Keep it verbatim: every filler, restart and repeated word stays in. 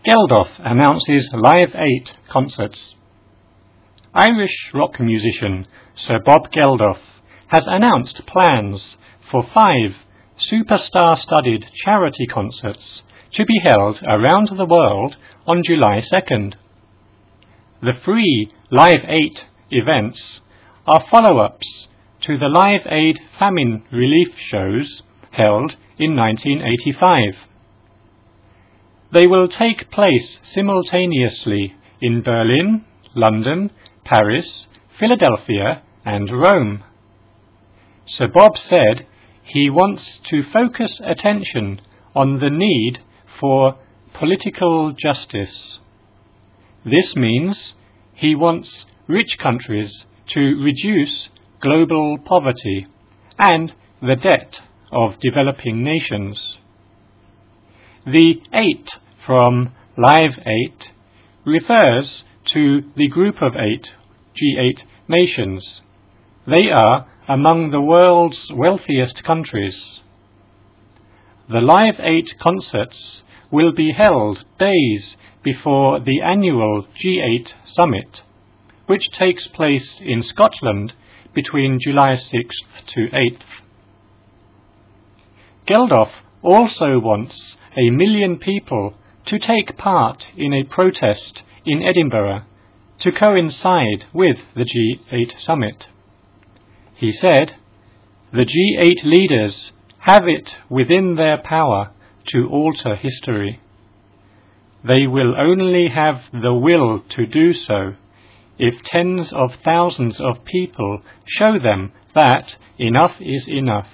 Geldof announces Live Eight concerts. Irish rock musician Sir Bob Geldof has announced plans for five superstar-studded charity concerts to be held around the world on July second. The free Live Eight events are follow-ups to the Live Aid famine relief shows held in nineteen eighty-five. They will take place simultaneously in Berlin, London, Paris, Philadelphia and Rome. Sir Bob said he wants to focus attention on the need for political justice. This means he wants rich countries to reduce global poverty and the debt of developing nations. The eight from Live Eight refers to the group of eight, G eight nations. They are among the world's wealthiest countries. The Live Eight concerts will be held days before the annual G eight summit, which takes place in Scotland between July sixth to eighth. Geldof also wants a million people to take part in a protest in Edinburgh to coincide with the G eight summit. He said, "The G eight leaders have it within their power to alter history. They will only have the will to do so if tens of thousands of people show them that enough is enough."